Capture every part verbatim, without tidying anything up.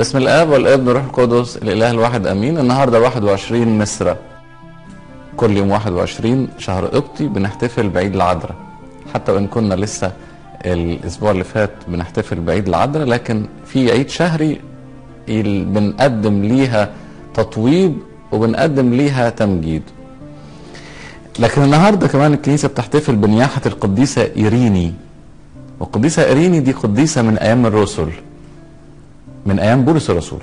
باسم الاب والابن والروح القدس الاله الواحد امين. النهارده واحد وعشرين مصر، كل يوم واحد وعشرين شهر قبطي بنحتفل بعيد العذراء، حتى وان كنا لسه الاسبوع اللي فات بنحتفل بعيد العذراء، لكن في عيد شهري بنقدم ليها تطويب وبنقدم ليها تمجيد. لكن النهارده كمان الكنيسه بتحتفل بنياحه القديسه إيريني، والقديسه إيريني دي قديسه من ايام الرسل، من ايام بولس الرسول،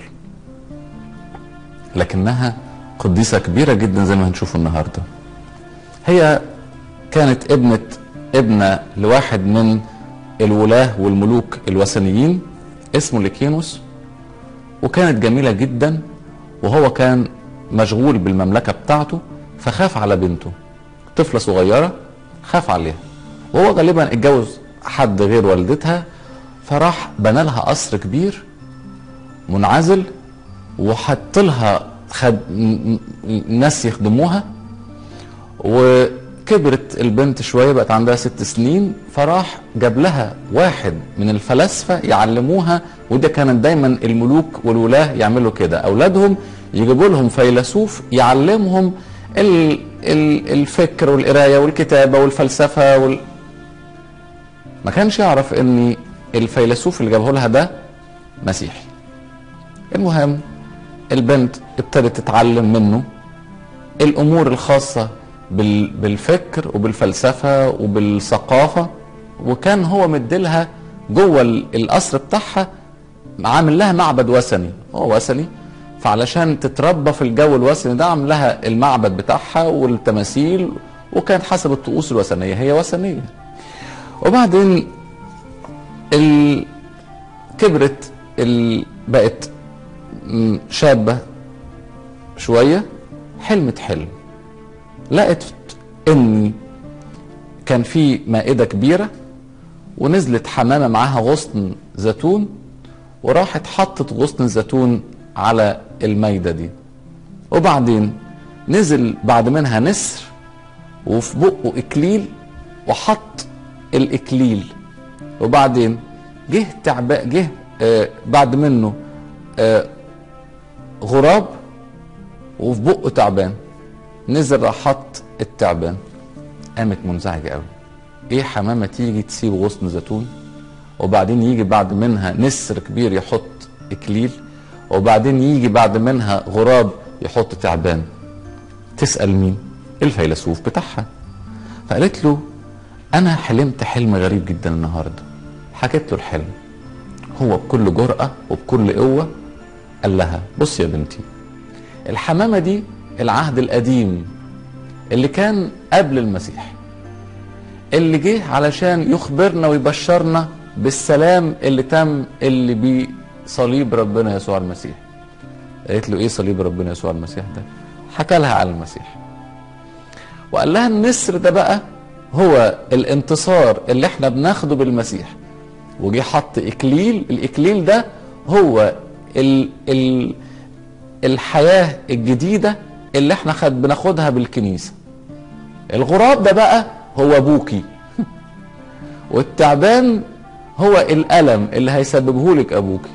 لكنها قديسه كبيره جدا زي ما هنشوف النهارده. هي كانت ابنه ابنه لواحد من الولاه والملوك الوثنيين اسمه ليكينوس، وكانت جميله جدا، وهو كان مشغول بالمملكه بتاعته فخاف على بنته، طفله صغيره خاف عليها، وهو غالبا اتجوز حد غير والدتها، فراح بنى لها قصر كبير منعزل وحط لها خد... ناس يخدموها. وكبرت البنت شويه، بقت عندها ست سنين، فراح جاب لها واحد من الفلاسفه يعلموها، وده كانت دايما الملوك والولاه يعملوا كده، اولادهم يجيبوا لهم فيلسوف يعلمهم ال... ال... الفكر والقرايه والكتابه والفلسفه وال... ما كانش يعرف ان الفيلسوف اللي جابه لها ده مسيحي. المهم البنت ابتدت تتعلم منه الامور الخاصه بال... بالفكر وبالفلسفه وبالثقافه، وكان هو مديلها جوه القصر بتاعها، عامل لها معبد وثني، هو وثني، فعلشان تتربى في الجو الوثني ده عامل لها المعبد بتاعها والتماثيل، وكان حسب الطقوس الوثنيه، هي وثنيه. وبعدين ال... كبرت ال... بقت شابه شويه، حلمت حلم، لقت ان كان في مائده كبيره ونزلت حمامه معاها غصن زيتون، وراحت حطت غصن الزيتون على المائده دي، وبعدين نزل بعد منها نسر وفي بقه اكليل وحط الاكليل، وبعدين جه تعبان، جه آه بعد منه آه غراب وفي بقه تعبان، نزل راح حط التعبان. قامت منزعجه قوي، ايه حمامه تيجي تسيب غصن زيتون، وبعدين يجي بعد منها نسر كبير يحط اكليل، وبعدين يجي بعد منها غراب يحط تعبان؟ تسأل مين؟ الفيلسوف بتاعها. فقالت له انا حلمت حلم غريب جدا النهارده. حكيت له الحلم، هو بكل جرأة وبكل قوة قال لها بص يا بنتي، الحمامة دي العهد القديم اللي كان قبل المسيح، اللي جه علشان يخبرنا ويبشرنا بالسلام اللي تم اللي بصليب ربنا يسوع المسيح. قالت له ايه صليب ربنا يسوع المسيح ده؟ حكى لها على المسيح، وقال لها النسر ده بقى هو الانتصار اللي احنا بناخده بالمسيح، وجي حط اكليل، الاكليل ده هو ال ال الحياة الجديدة اللي احنا خد بناخدها بالكنيسة. الغراب ده بقى هو ابوكي والتعبان هو الألم اللي هيسببه لك ابوكي.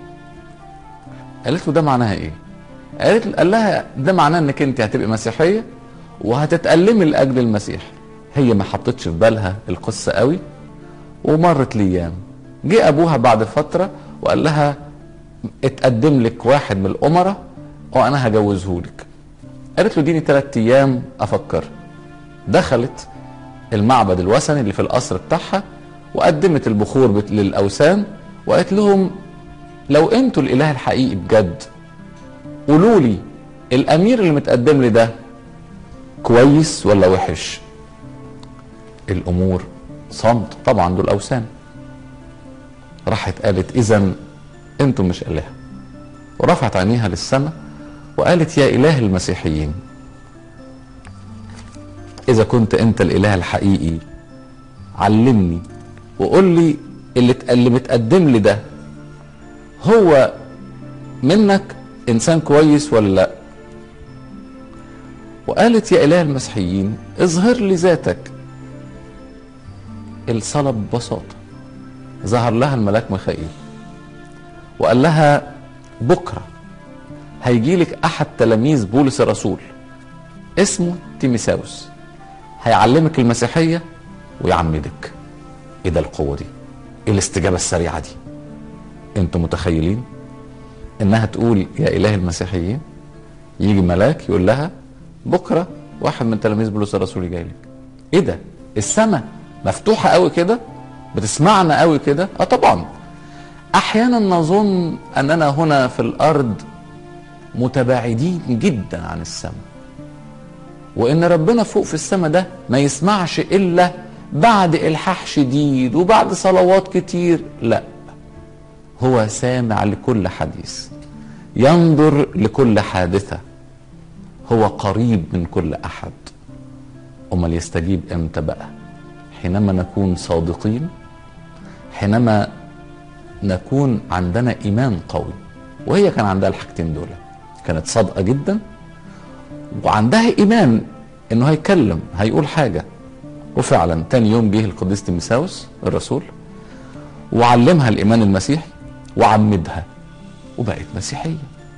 قالت له ده معناها ايه؟ قالت قال لها ده معناه انك انت هتبقي مسيحية وهتتألمي لأجل المسيح. هي ما حطتش في بالها القصة قوي، ومرت الايام. جه ابوها بعد فترة وقال لها اتقدم لك واحد من الامراء وانا هجوزه لك. قالت له اديني ثلاث ايام افكر. دخلت المعبد الوثني اللي في القصر بتاعها وقدمت البخور للاوثان، وقالت لهم لو انتوا الاله الحقيقي بجد قولوا لي الامير اللي متقدم لي ده كويس ولا وحش؟ الامور صمت، طبعا دول اوثان. راحت قالت اذا انتم مش اله، ورفعت عينيها للسماء وقالت يا اله المسيحيين، اذا كنت انت الاله الحقيقي علمني وقول لي اللي, اللي متقدم لي ده هو منك انسان كويس ولا لا؟ وقالت يا اله المسيحيين اظهر لي ذاتك. الصلاة ببساطة، ظهر لها الملاك ميخائيل وقال لها بكرة هيجي لك احد تلاميذ بولس الرسول اسمه تيموثاوس، هيعلمك المسيحية ويعمدك. ايه ده القوة دي؟ ايه الاستجابة السريعة دي؟ انتوا متخيلين انها تقول يا اله المسيحيين؟ يجي ملاك يقول لها بكرة واحد من تلاميذ بولس الرسول جاي لك. ايه ده؟ السماء مفتوحة قوي كده؟ بتسمعنا قوي كده؟ اه طبعا. احيانا نظن اننا هنا في الارض متباعدين جدا عن السماء، وان ربنا فوق في السماء ده ما يسمعش الا بعد الحاح شديد وبعد صلوات كتير. لا، هو سامع لكل حديث، ينظر لكل حادثة، هو قريب من كل احد. امال يستجيب امتى بقى؟ حينما نكون صادقين، حينما نكون عندنا ايمان قوي. وهي كان عندها الحاجتين دول، كانت صادقة جدا وعندها ايمان انه هيكلم، هيقول حاجة. وفعلا تاني يوم جه القديس تيموثاوس الرسول وعلمها الايمان المسيحي وعمدها وبقت مسيحية.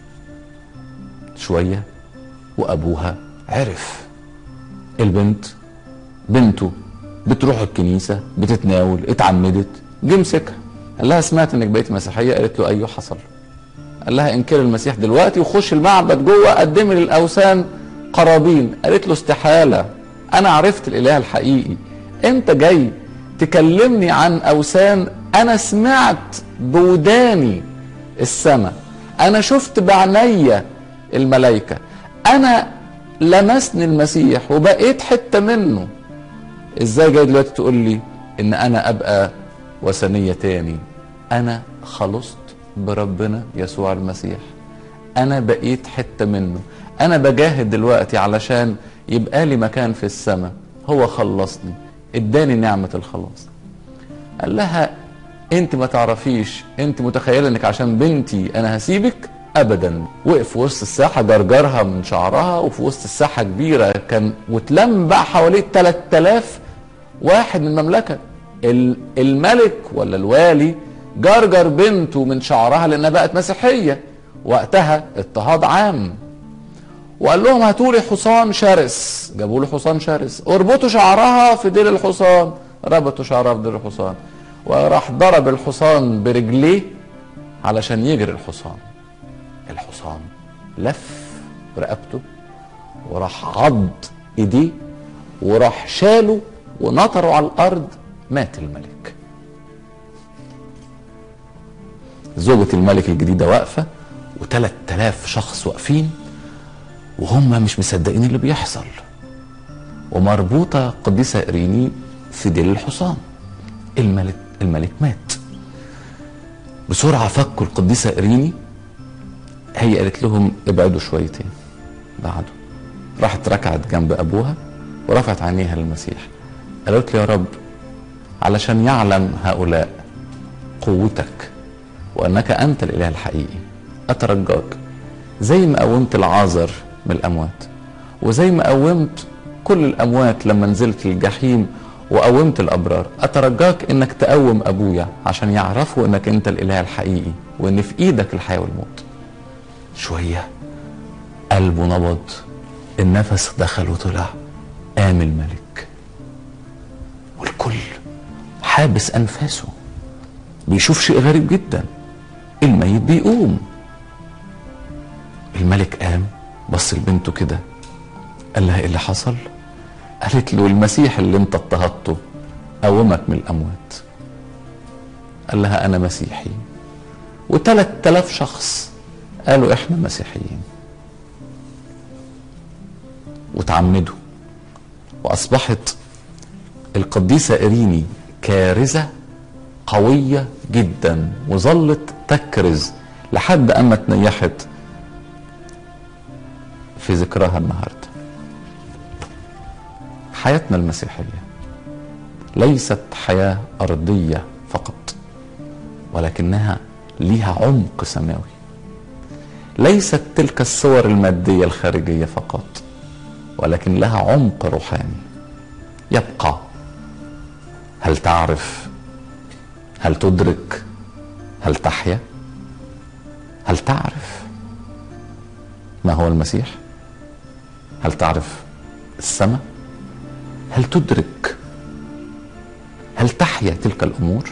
شوية وابوها عرف البنت بنته بتروح الكنيسة بتتناول، اتعمدت. جه مسكها قال لها سمعت انك بقيت مسيحية؟ قالت له ايوه حصل. قال لها انكر المسيح دلوقتي وخش المعبد جوه قدمي للاوثان قرابين. قالت له استحالة، انا عرفت الاله الحقيقي، انت جاي تكلمني عن اوثان؟ انا سمعت بوداني السماء، انا شفت بعينيا الملائكة، انا لمسني المسيح وبقيت حتة منه. ازاي جاي دلوقتي تقول لي ان انا ابقى وثنية تاني؟ انا خلصت بربنا يسوع المسيح، انا بقيت حتة منه، انا بجاهد دلوقتي علشان يبقى لي مكان في السماء. هو خلصني، اداني نعمة الخلاص. قال لها انت ما تعرفيش، انت متخيلة انك عشان بنتي انا هسيبك؟ ابدا. وقف في وسط الساحة جرجرها من شعرها، وفي وسط الساحة كبيرة كان وتلم بقى حواليه ثلاثة آلاف واحد من المملكة. الملك ولا الوالي جرجر بنته من شعرها لانها بقت مسيحية، وقتها اضطهاد عام. وقال لهم هاتوا لي حصان شرس، جابوا له حصان شرس، اربطوا شعرها في ديل الحصان، ربطوا شعرها في ديل الحصان، وراح ضرب الحصان برجليه علشان يجري الحصان. الحصان لف رقبته وراح عض ايديه وراح شاله ونطره على الارض، مات الملك. زوجة الملك الجديدة واقفة وثلاث آلاف شخص واقفين وهم مش مصدقين اللي بيحصل، ومربوطة قديسة إريني في ديل الحصان. الملك الملك مات. بسرعة فكوا القديسة إريني، هي قالت لهم ابعدوا شويتين. بعدوا راحت ركعت جنب أبوها ورفعت عينيها للمسيح، قالت له يا رب علشان يعلم هؤلاء قوتك وأنك أنت الإله الحقيقي، أترجاك زي ما قومت العازر من الأموات، وزي ما قومت كل الأموات لما نزلت الجحيم وقومت الأبرار، أترجاك إنك تقوم أبويا عشان يعرفوا إنك أنت الإله الحقيقي وإن في إيدك الحياة والموت. شوية قلبه نبض، النفس دخل وطلع، قام الملك والكل حابس أنفاسه بيشوف شيء غريب جدا، الميت بيقوم. الملك قام بص لبنته كده، قال لها ايه اللي حصل؟ قالت له المسيح اللي انت اضطهدته قومك من الاموات. قال لها انا مسيحي، وثلاث آلاف شخص قالوا احنا مسيحيين وتعمدوا. واصبحت القديسة إريني كارثة قوية جدا، وظلت تكرز لحد اما تنيحت في ذكرها النهارده. حياتنا المسيحية ليست حياة أرضية فقط، ولكنها ليها عمق سماوي. ليست تلك الصور المادية الخارجية فقط، ولكن لها عمق روحاني يبقى. هل تعرف؟ هل تدرك؟ هل تحيا؟ هل تعرف ما هو المسيح؟ هل تعرف السماء؟ هل تدرك؟ هل تحيا تلك الأمور؟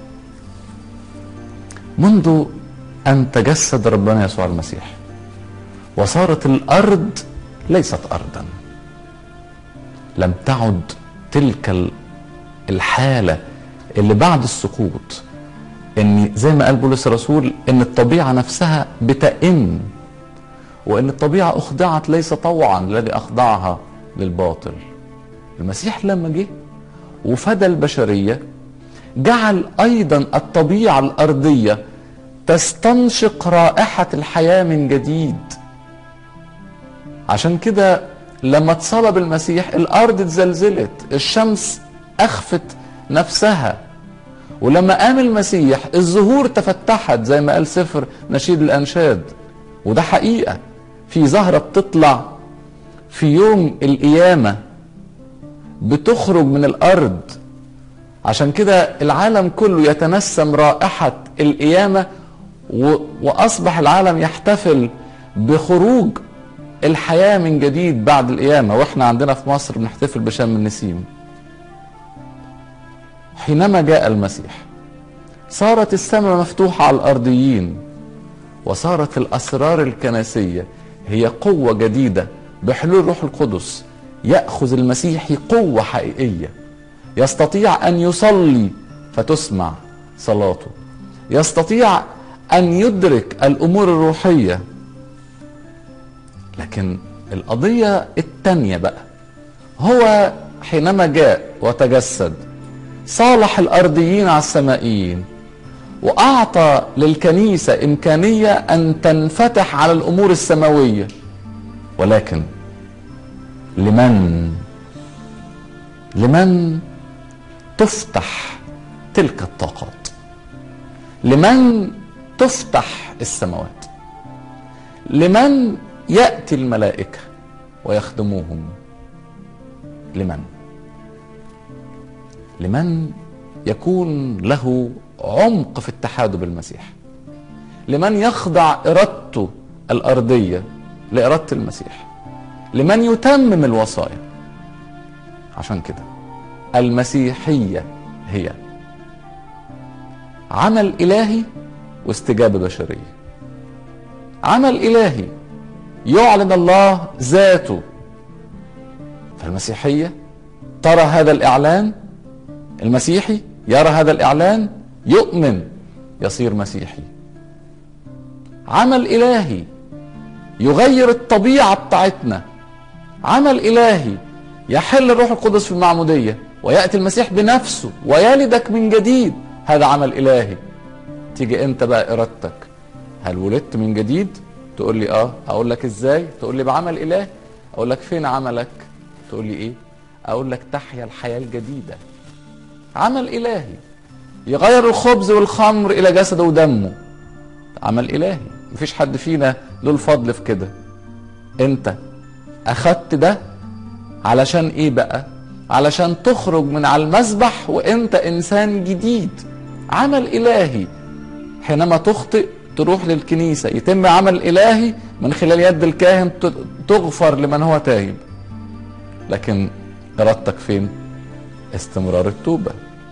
منذ أن تجسد ربنا يسوع المسيح وصارت الأرض ليست أرضا، لم تعد تلك الحالة اللي بعد السقوط، ان زي ما قال بولس الرسول ان الطبيعة نفسها بتئن، وان الطبيعة اخضعت ليس طوعا الذي اخضعها للباطل. المسيح لما جه وفدى البشرية جعل ايضا الطبيعة الارضية تستنشق رائحة الحياة من جديد. عشان كده لما اتصلب المسيح الارض اتزلزلت، الشمس اخفت نفسها، ولما قام المسيح الزهور تفتحت زي ما قال سفر نشيد الانشاد. وده حقيقة، في زهرة بتطلع في يوم القيامة بتخرج من الارض. عشان كده العالم كله يتنسم رائحة القيامة، واصبح العالم يحتفل بخروج الحياة من جديد بعد القيامة. واحنا عندنا في مصر بنحتفل بشم النسيم. حينما جاء المسيح صارت السماء مفتوحة على الأرضيين، وصارت الأسرار الكنسية هي قوة جديدة بحلول روح القدس. يأخذ المسيحي قوة حقيقية، يستطيع أن يصلي فتسمع صلاته، يستطيع أن يدرك الأمور الروحية. لكن القضية التانية بقى، هو حينما جاء وتجسد صالح الأرضيين على السمائيين، وأعطى للكنيسة إمكانية أن تنفتح على الأمور السماوية. ولكن لمن لمن تفتح تلك الطاقات؟ لمن تفتح السماوات؟ لمن يأتي الملائكة ويخدموهم؟ لمن؟ لمن يكون له عمق في اتحاده بالمسيح، لمن يخضع إرادته الأرضية لإرادة المسيح، لمن يتمم الوصايا. عشان كده المسيحية هي عمل إلهي واستجابة بشرية. عمل إلهي يعلن الله ذاته، فالمسيحية ترى هذا الإعلان، المسيحي يرى هذا الإعلان يؤمن يصير مسيحي. عمل إلهي يغير الطبيعة بتاعتنا، عمل إلهي يحل الروح القدس في المعمودية ويأتي المسيح بنفسه ويلدك من جديد، هذا عمل إلهي. تيجي أنت بقى إرادتك، هل ولدت من جديد؟ تقول لي آه. أقول لك إزاي؟ تقول لي بعمل إلهي. أقول لك فين عملك؟ تقول لي إيه؟ أقول لك تحيا الحياة الجديدة. عمل إلهي يغير الخبز والخمر إلى جسده ودمه، عمل إلهي. مفيش حد فينا له الفضل في كده. أنت أخدت ده علشان إيه بقى؟ علشان تخرج من على المذبح وأنت إنسان جديد. عمل إلهي. حينما تخطئ تروح للكنيسة، يتم عمل إلهي من خلال يد الكاهن، تغفر لمن هو تائب. لكن إرادتك فين؟ استمرار التوبة.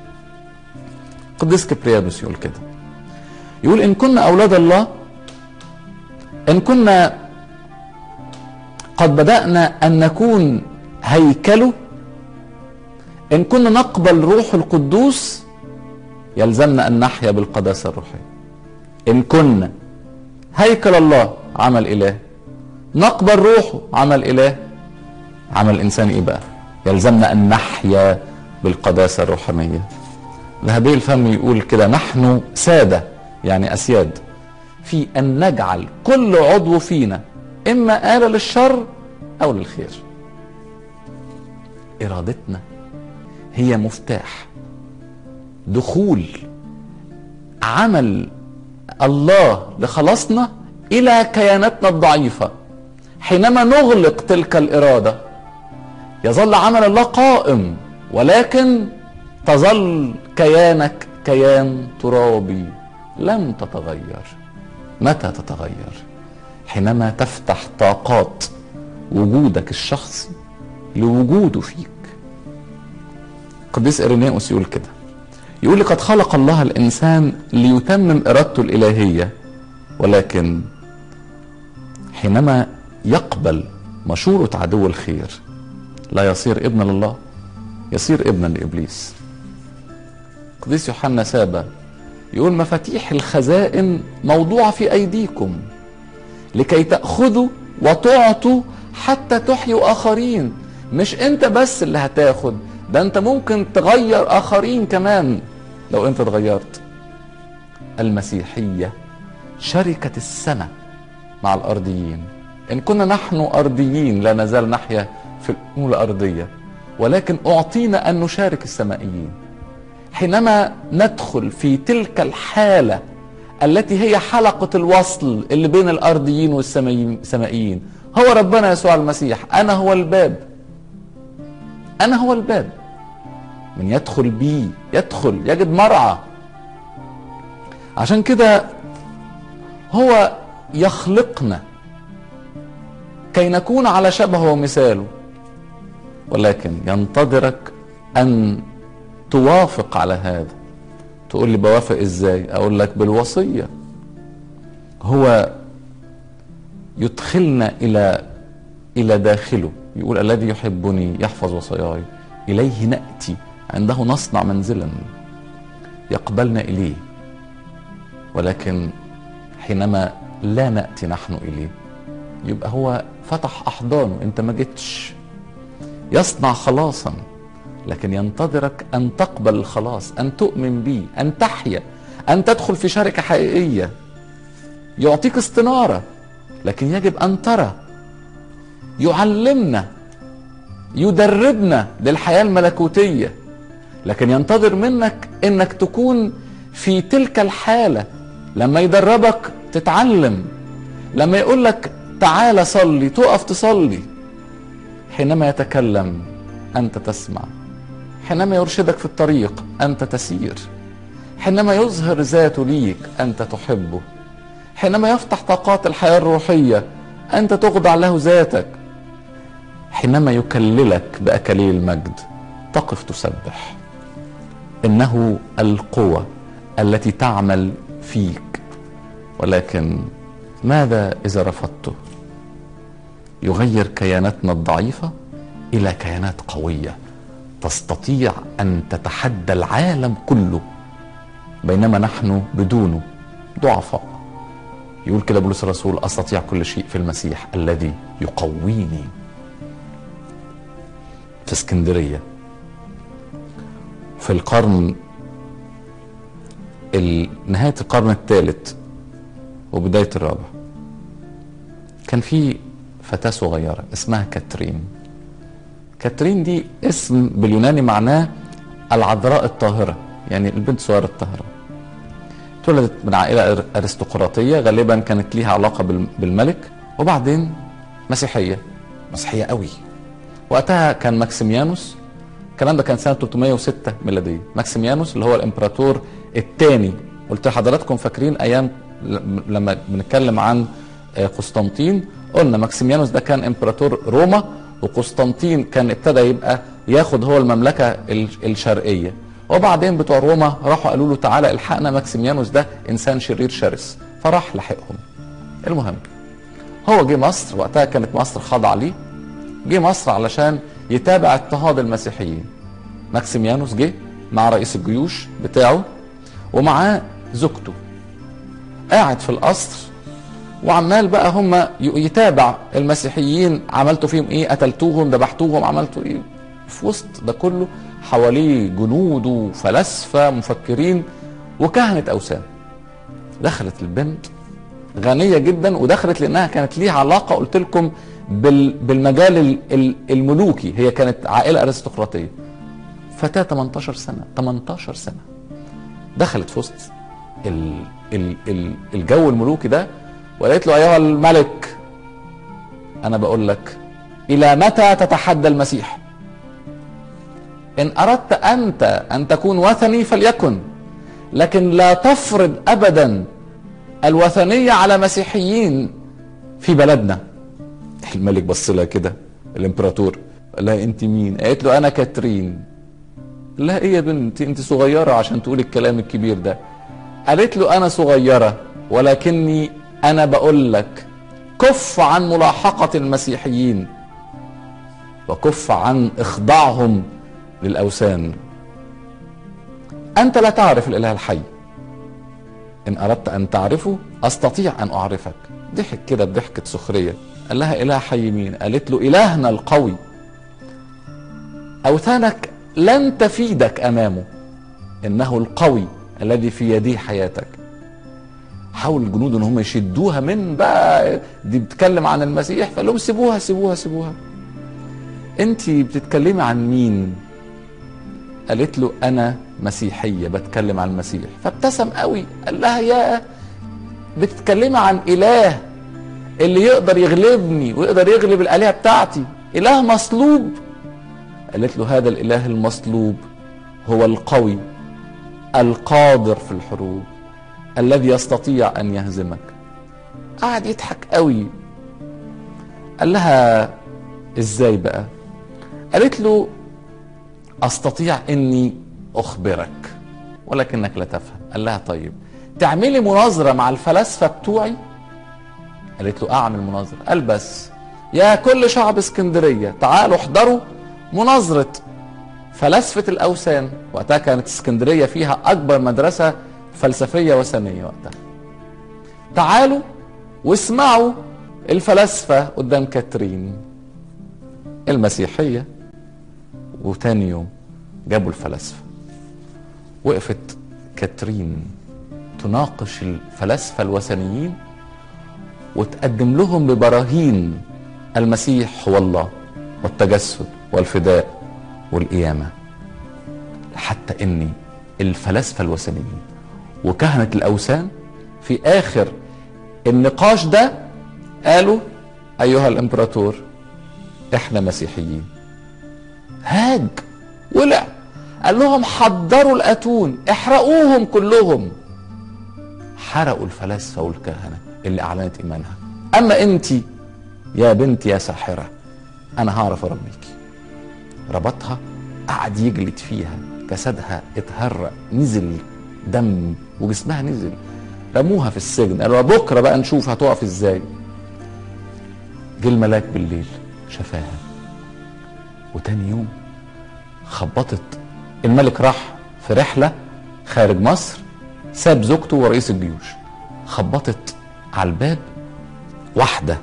قديس كبريانوس يقول كده، يقول إن كنا أولاد الله، إن كنا قد بدأنا أن نكون هيكله، إن كنا نقبل روح القدوس، يلزمنا أن نحيا بالقداسة الروحية. إن كنا هيكل الله، عمل إله، نقبل روحه، عمل إله. عمل إنسان إيه بقى؟ يلزمنا أن نحيا بالقداسة الروحانية. ذهبي الفم يقول كده، نحن سادة يعني أسياد في أن نجعل كل عضو فينا إما آلة للشر أو للخير. إرادتنا هي مفتاح دخول عمل الله لخلاصنا إلى كياناتنا الضعيفة. حينما نغلق تلك الإرادة يظل عمل الله قائم، ولكن تظل كيانك كيان ترابي لن تتغير. متى تتغير؟ حينما تفتح طاقات وجودك الشخصي لوجوده فيك. قديس إيرينيوس يقول كده، يقول لقد خلق الله الإنسان ليتمم إرادته الإلهية، ولكن حينما يقبل مشورة عدو الخير لا يصير ابنا لله، يصير ابنا لإبليس. قديس يوحنا سابا يقول مفاتيح الخزائن موضوعة في أيديكم لكي تأخذوا وتعطوا حتى تحيوا آخرين. مش انت بس اللي هتاخد، ده انت ممكن تغير آخرين كمان لو انت اتغيرت. المسيحية شركة السنة مع الأرضيين. إن كنا نحن أرضيين لا نزال نحيا في الأمور الأرضية، ولكن أعطينا أن نشارك السمائيين. حينما ندخل في تلك الحالة التي هي حلقة الوصل اللي بين الأرضيين والسمائيين، هو ربنا يسوع المسيح. أنا هو الباب، أنا هو الباب، من يدخل بي يدخل يجد مرعى. عشان كده هو يخلقنا كي نكون على شبهه ومثاله، ولكن ينتظرك أن توافق على هذا. تقول لي بوافق ازاي؟ اقول لك بالوصية. هو يدخلنا الى الى داخله، يقول الذي يحبني يحفظ وصاياي، اليه نأتي عنده نصنع منزلا. يقبلنا اليه، ولكن حينما لا نأتي نحن اليه يبقى هو فتح احضانه، انت ما جيتش. يصنع خلاصا، لكن ينتظرك أن تقبل الخلاص، أن تؤمن به، أن تحيا، أن تدخل في شركة حقيقية. يعطيك استنارة، لكن يجب أن ترى. يعلمنا، يدربنا للحياة الملكوتية، لكن ينتظر منك أنك تكون في تلك الحالة. لما يدربك تتعلم، لما يقول لك تعال صلي تقف تصلي، حينما يتكلم أنت تسمع، حينما يرشدك في الطريق أنت تسير، حينما يظهر ذاته ليك أنت تحبه، حينما يفتح طاقات الحياة الروحية أنت تخضع له ذاتك، حينما يكللك بأكاليل المجد تقف تسبح. إنه القوة التي تعمل فيك، ولكن ماذا إذا رفضته؟ يغير كياناتنا الضعيفة إلى كيانات قوية تستطيع أن تتحدى العالم كله، بينما نحن بدونه ضعفاء. يقول كده بولس الرسول أستطيع كل شيء في المسيح الذي يقويني. في اسكندرية في القرن نهاية القرن الثالث وبداية الرابع كان في فتاة صغيرة اسمها كاترين. كاترين دي اسم باليوناني معناه العذراء الطاهرة، يعني البنت الصغيرة الطاهرة. اتولدت من عائلة أرستقراطية، غالبا كانت ليها علاقة بالملك، وبعدين مسيحية مسيحية قوي. وقتها كان ماكسيميانوس، الكلام ده كان سنة ثلاثمائة وستة ميلادية. ماكسيميانوس اللي هو الامبراطور الثاني، قلت لحضراتكم فاكرين ايام لما بنتكلم عن قسطنطين قلنا ماكسيميانوس ده كان امبراطور روما، وقسطنطين كان ابتدى يبقى ياخد هو المملكة الشرقية، وبعدين بتوع روما راحوا قالوا له تعالى الحقنا ماكسيميانوس ده انسان شرير شرس، فراح لحقهم. المهم هو جه مصر، وقتها كانت مصر خاضعة ليه، جه مصر علشان يتابع اضطهاد المسيحيين. ماكسيميانوس جه مع رئيس الجيوش بتاعه ومعاه زوجته، قاعد في القصر وعمال بقى هم يتابع المسيحيين، عملتوا فيهم ايه، قتلتوهم، ذبحتوهم، عملتوا ايه. في وسط ده كله حواليه جنود وفلاسفه مفكرين وكهنه اوثان. دخلت البنت غنيه جدا، ودخلت لانها كانت ليها علاقه قلت لكم بالمجال الملوكي، هي كانت عائله ارستقراطيه. فتاه ثمانية عشر سنه ثمانية عشر سنه دخلت في وسط الجو الملوكي ده، وقالت له ايها الملك انا بقول لك الى متى تتحدى المسيح؟ ان اردت انت ان تكون وثني فليكن، لكن لا تفرض ابدا الوثنية على مسيحيين في بلدنا. الملك بص لها كده، الامبراطور، قال لها انت مين؟ قالت له انا كاترين. قال لها ايه يا بنتي انت صغيرة عشان تقول الكلام الكبير ده؟ قالت له انا صغيرة ولكني انا بقول لك كف عن ملاحقة المسيحيين وكف عن اخضاعهم للاوثان. انت لا تعرف الاله الحي، ان اردت ان تعرفه استطيع ان اعرفك. ضحك كده بضحكة سخرية. قال لها اله حي مين؟ قالت له الهنا القوي، اوثانك لن تفيدك امامه، انه القوي الذي في يديه حياتك. حاول الجنود ان هم يشدوها من بقى دي بتتكلم عن المسيح، فقال لهم سيبوها سيبوها سيبوها، انت بتتكلمي عن مين؟ قالت له انا مسيحية بتكلم عن المسيح. فابتسم قوي، قال لها يا بتتكلمي عن اله اللي يقدر يغلبني ويقدر يغلب الالهة بتاعتي، اله مصلوب. قالت له هذا الاله المصلوب هو القوي القادر في الحروب الذي يستطيع ان يهزمك. قعد يضحك قوي. قال لها ازاي بقى؟ قالت له استطيع اني اخبرك ولكنك لا تفهم. قال لها طيب تعملي مناظرة مع الفلاسفة بتوعي؟ قالت له اعمل مناظرة. قال بس يا كل شعب اسكندرية تعالوا احضروا مناظرة فلاسفة الاوثان. وقتها كانت اسكندرية فيها اكبر مدرسة فلسفية وثنية وقتها. تعالوا واسمعوا الفلاسفة قدام كاترين المسيحية. وتاني يوم جابوا الفلاسفة، وقفت كاترين تناقش الفلاسفة الوثنيين وتقدم لهم ببراهين المسيح هو الله والتجسد والفداء والقيامة، حتى ان الفلاسفة الوثنيين وكهنة الاوثان في اخر النقاش ده قالوا ايها الامبراطور احنا مسيحيين. هاج ولع، قال لهم حضروا الاتون احرقوهم كلهم. حرقوا الفلاسفة والكهنة اللي اعلنت ايمانها. اما انت يا بنتي يا ساحرة انا هعرف ارميكي. ربطها، قعد يجلد فيها، جسدها اتهرق، نزل دم وجسمها نزل. رموها في السجن، قالوا بكره بقى نشوف هتقف ازاي. جه الملاك بالليل شفاها. وتاني يوم خبطت، الملك راح في رحله خارج مصر، ساب زوجته ورئيس الجيوش. خبطت على الباب واحده،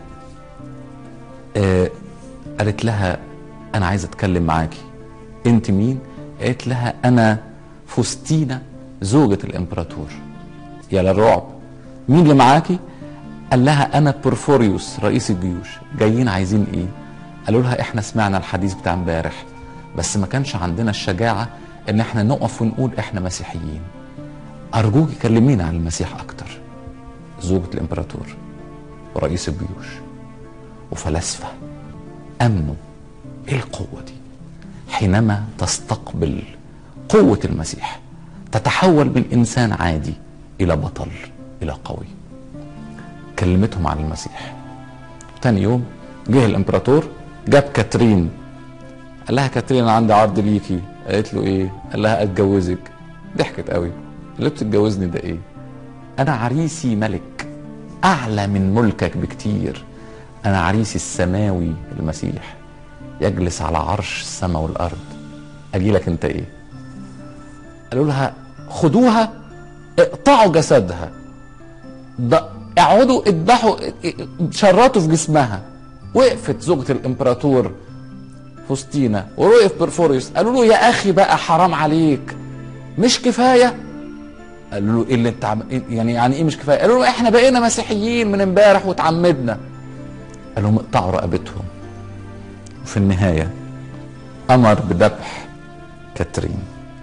آه قالت لها انا عايزه اتكلم معاكي. انت مين؟ قالت لها انا فوستينا زوجة الامبراطور. يا للرعب، مين اللي معاكي؟ قال لها انا بورفوريوس رئيس الجيوش. جايين عايزين ايه؟ قالوا لها احنا سمعنا الحديث بتاع امبارح بس ما كانش عندنا الشجاعة ان احنا نقف ونقول احنا مسيحيين، ارجوك كلمينا عن المسيح اكتر. زوجة الامبراطور ورئيس الجيوش وفلاسفة امنوا. ايه القوة دي؟ حينما تستقبل قوة المسيح تتحول من انسان عادي الى بطل، الى قوي. كلمتهم عن المسيح. تاني يوم جه الامبراطور جاب كاترين، قال لها كاترين انا عندي عرض ليكي. قالت له ايه؟ قال لها اتجوزك. ضحكت قوي، اللي بتتجوزني ده ايه؟ انا عريسي ملك اعلى من ملكك بكتير، انا عريسي السماوي المسيح يجلس على عرش السماء والارض. اجيلك انت ايه؟ قالوا لها خدوها اقطعوا جسدها، اقعدوا اذبحوا شرطوا في جسمها. وقفت زوجة الامبراطور فوستينا ووقف بورفوريوس. قالوا له يا اخي بقى حرام عليك، مش كفايه؟ قالوا له ايه اللي انت عم... يعني يعني ايه مش كفايه؟ قالوا له احنا بقينا مسيحيين من امبارح وتعمدنا. قال لهم اقطعوا رقبتهم. وفي النهايه امر بذبح كاترين.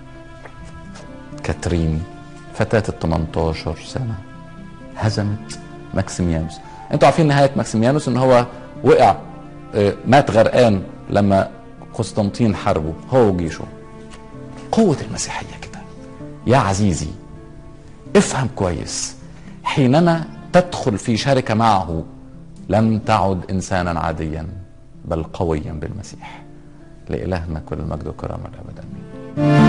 كاترين فتاة ال تمنتاشر سنة هزمت ماكسيميانوس. انتوا عارفين نهاية ماكسيميانوس ان هو وقع، مات غرقان لما قسطنطين حاربه هو وجيشه. قوة المسيحية كده يا عزيزي، افهم كويس. حينما تدخل في شركة معه لم تعد إنسانا عاديا بل قويا بالمسيح. لإلهنا كل المجد والكرامة والأبد آمين.